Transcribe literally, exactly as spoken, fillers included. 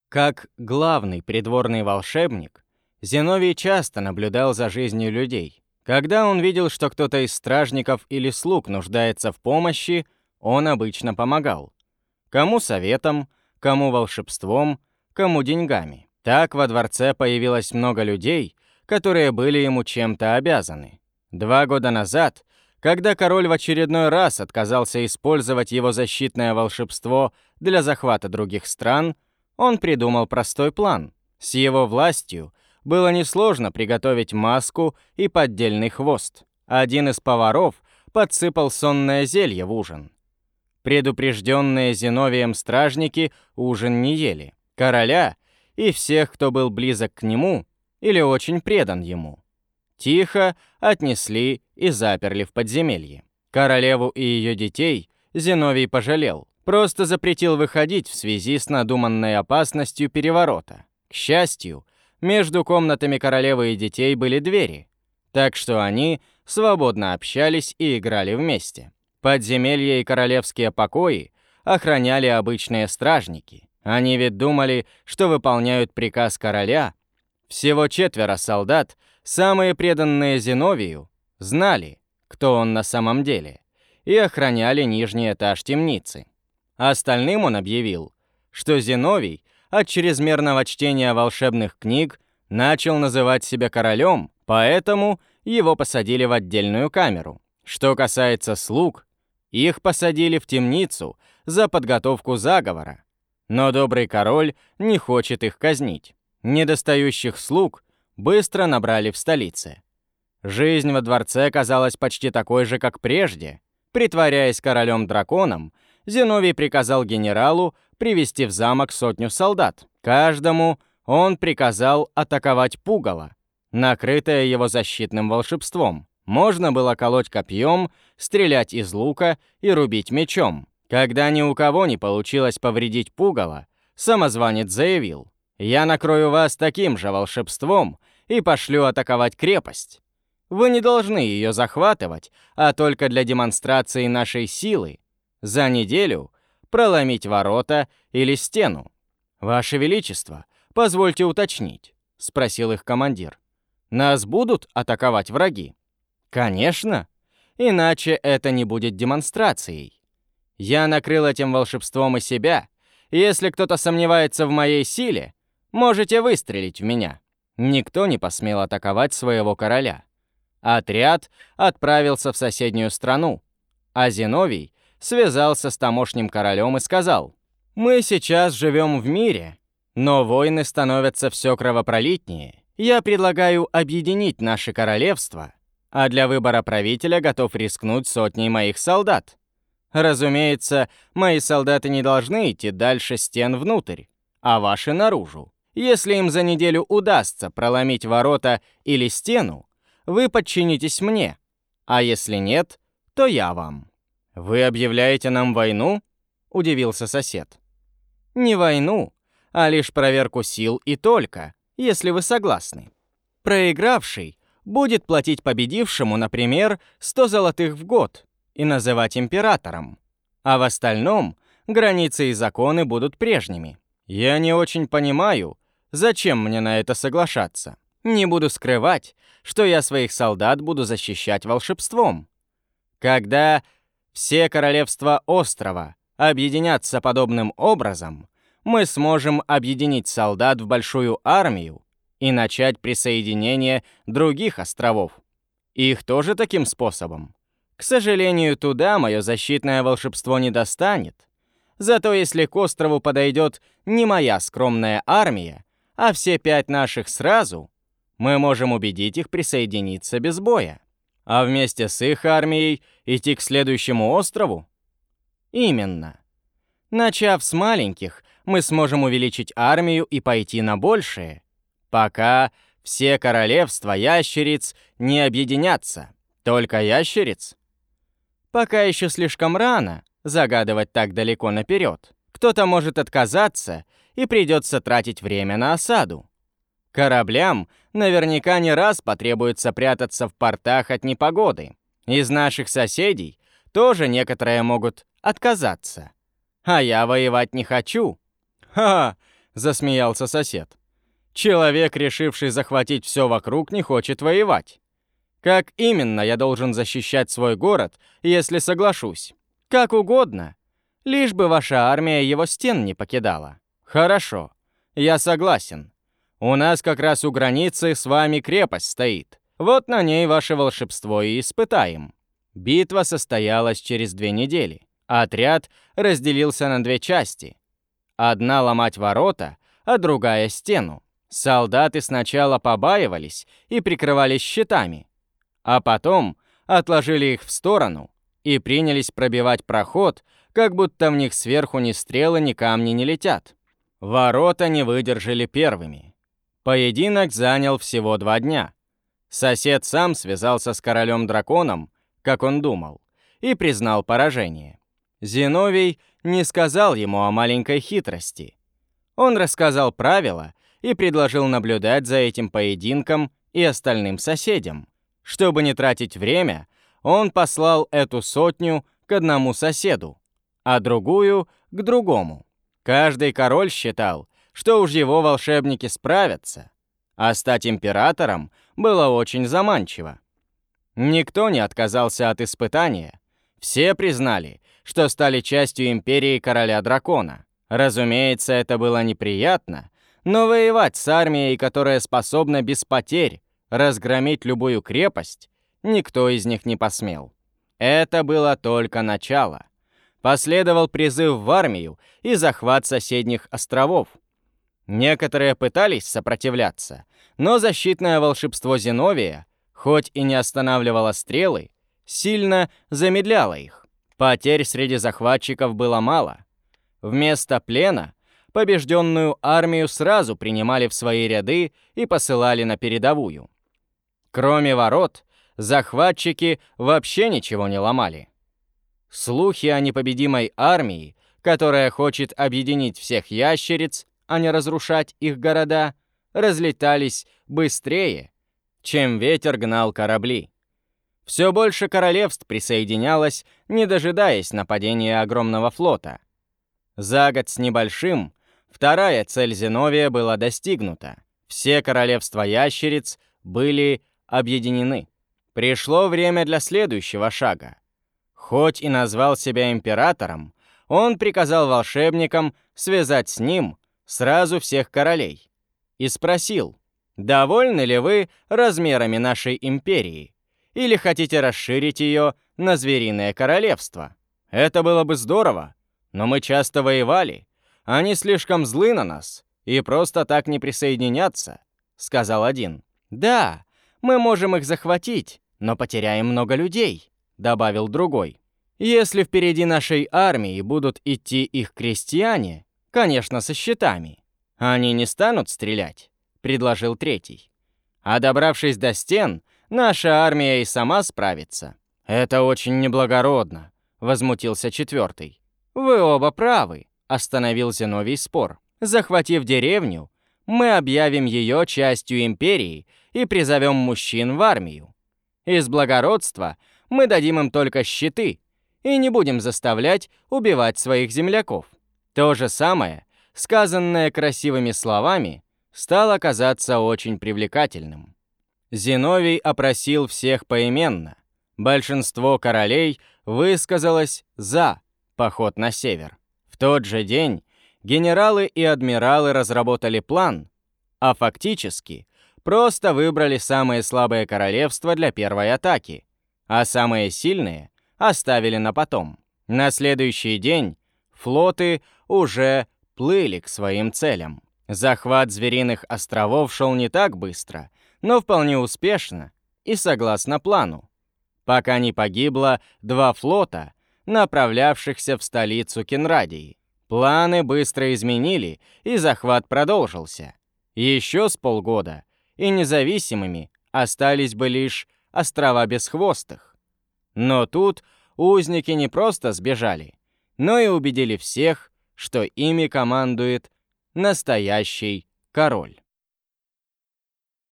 Как главный придворный волшебник, Зиновий часто наблюдал за жизнью людей. Когда он видел, что кто-то из стражников или слуг нуждается в помощи, он обычно помогал. Кому советом, кому волшебством, кому деньгами. Так во дворце появилось много людей, которые были ему чем-то обязаны. Два года назад, когда король в очередной раз отказался использовать его защитное волшебство для захвата других стран, он придумал простой план. С его властью было несложно приготовить маску и поддельный хвост. Один из поваров подсыпал сонное зелье в ужин. Предупрежденные Зиновием стражники ужин не ели. Короля и всех, кто был близок к нему или очень предан ему, тихо отнесли и заперли в подземелье. Королеву и ее детей Зиновий пожалел, просто запретил выходить в связи с надуманной опасностью переворота. К счастью, между комнатами королевы и детей были двери, так что они свободно общались и играли вместе. Подземелья и королевские покои охраняли обычные стражники. Они ведь думали, что выполняют приказ короля. Всего четверо солдат, самые преданные Зиновию, знали, кто он на самом деле, и охраняли нижний этаж темницы. Остальным он объявил, что Зиновий от чрезмерного чтения волшебных книг начал называть себя королем, поэтому его посадили в отдельную камеру. Что касается слуг, их посадили в темницу за подготовку заговора. Но добрый король не хочет их казнить. Недостающих слуг быстро набрали в столице. Жизнь во дворце казалась почти такой же, как прежде. Притворяясь королем-драконом, Зиновий приказал генералу привести в замок сотню солдат. Каждому он приказал атаковать пугало, накрытое его защитным волшебством. Можно было колоть копьем, стрелять из лука и рубить мечом. Когда ни у кого не получилось повредить пугало, самозванец заявил: «Я накрою вас таким же волшебством и пошлю атаковать крепость. Вы не должны ее захватывать, а только для демонстрации нашей силы. За неделю проломить ворота или стену». «Ваше Величество, позвольте уточнить», — спросил их командир. «Нас будут атаковать враги?» «Конечно, иначе это не будет демонстрацией. Я накрыл этим волшебством и себя. Если кто-то сомневается в моей силе, можете выстрелить в меня». Никто не посмел атаковать своего короля. Отряд отправился в соседнюю страну, а Зиновий связался с тамошним королем и сказал: «Мы сейчас живем в мире, но войны становятся все кровопролитнее. Я предлагаю объединить наши королевства, а для выбора правителя готов рискнуть сотней моих солдат. Разумеется, мои солдаты не должны идти дальше стен внутрь, а ваши наружу. Если им за неделю удастся проломить ворота или стену, вы подчинитесь мне, а если нет, то я вам». «Вы объявляете нам войну?» — удивился сосед. «Не войну, а лишь проверку сил и только, если вы согласны. Проигравший будет платить победившему, например, сто золотых в год и называть императором, а в остальном границы и законы будут прежними. Я не очень понимаю, зачем мне на это соглашаться. Не буду скрывать, что я своих солдат буду защищать волшебством. Когда все королевства острова объединятся подобным образом, мы сможем объединить солдат в большую армию и начать присоединение других островов. Их тоже таким способом. К сожалению, туда мое защитное волшебство не достанет. Зато если к острову подойдет не моя скромная армия, а все пять наших сразу, мы можем убедить их присоединиться без боя. А вместе с их армией идти к следующему острову? Именно. Начав с маленьких, мы сможем увеличить армию и пойти на большее, пока все королевства ящериц не объединятся. Только ящериц? Пока еще слишком рано загадывать так далеко наперед. Кто-то может отказаться, и придется тратить время на осаду. Кораблям наверняка не раз потребуется прятаться в портах от непогоды. Из наших соседей тоже некоторые могут отказаться. А я воевать не хочу. Ха! засмеялся сосед. «Человек, решивший захватить все вокруг, не хочет воевать. Как именно я должен защищать свой город, если соглашусь? Как угодно, лишь бы ваша армия его стен не покидала. Хорошо, я согласен. У нас как раз у границы с вами крепость стоит. Вот на ней ваше волшебство и испытаем». Битва состоялась через две недели. Отряд разделился на две части. Одна ломать ворота, а другая стену. Солдаты сначала побаивались и прикрывались щитами, а потом отложили их в сторону и принялись пробивать проход, как будто в них сверху ни стрелы, ни камни не летят. Ворота не выдержали первыми. Поединок занял всего два дня. Сосед сам связался с королем-драконом, как он думал, и признал поражение. Зиновий не сказал ему о маленькой хитрости. Он рассказал правила и предложил наблюдать за этим поединком и остальным соседям. Чтобы не тратить время, он послал эту сотню к одному соседу, а другую — к другому. Каждый король считал, что уж его волшебники справятся, а стать императором было очень заманчиво. Никто не отказался от испытания. Все признали, что стали частью империи короля-дракона. Разумеется, это было неприятно, но воевать с армией, которая способна без потерь разгромить любую крепость, никто из них не посмел. Это было только начало. Последовал призыв в армию и захват соседних островов. Некоторые пытались сопротивляться, но защитное волшебство Зиновия, хоть и не останавливало стрелы, сильно замедляло их. Потерь среди захватчиков было мало. Вместо плена побежденную армию сразу принимали в свои ряды и посылали на передовую. Кроме ворот, захватчики вообще ничего не ломали. Слухи о непобедимой армии, которая хочет объединить всех ящериц, а не разрушать их города, разлетались быстрее, чем ветер гнал корабли. Все больше королевств присоединялось, не дожидаясь нападения огромного флота. За год с небольшим вторая цель Зиновия была достигнута. Все королевства ящериц были объединены. Пришло время для следующего шага. Хоть и назвал себя императором, он приказал волшебникам связать с ним сразу всех королей и спросил: «Довольны ли вы размерами нашей империи? Или хотите расширить ее на звериное королевство? Это было бы здорово, но мы часто воевали. Они слишком злы на нас и просто так не присоединятся», — сказал один. «Да, мы можем их захватить, но потеряем много людей», — добавил другой. «Если впереди нашей армии будут идти их крестьяне, конечно, со щитами, они не станут стрелять», — предложил третий. «А добравшись до стен, наша армия и сама справится». «Это очень неблагородно», — возмутился четвертый. «Вы оба правы», — остановил Зиновий спор. «Захватив деревню, мы объявим ее частью империи и призовем мужчин в армию. Из благородства мы дадим им только щиты и не будем заставлять убивать своих земляков». То же самое, сказанное красивыми словами, стало казаться очень привлекательным. Зиновий опросил всех поименно. Большинство королей высказалось за поход на север. В тот же день генералы и адмиралы разработали план, а фактически просто выбрали самые слабые королевства для первой атаки, а самые сильные оставили на потом. На следующий день флоты уже плыли к своим целям. Захват звериных островов шел не так быстро, но вполне успешно и согласно плану, пока не погибло два флота, направлявшихся в столицу Кенрадии. Планы быстро изменили, и захват продолжился. Еще с полгода, и независимыми остались бы лишь острова Бесхвостых. Но тут узники не просто сбежали, но и убедили всех, что ими командует настоящий король.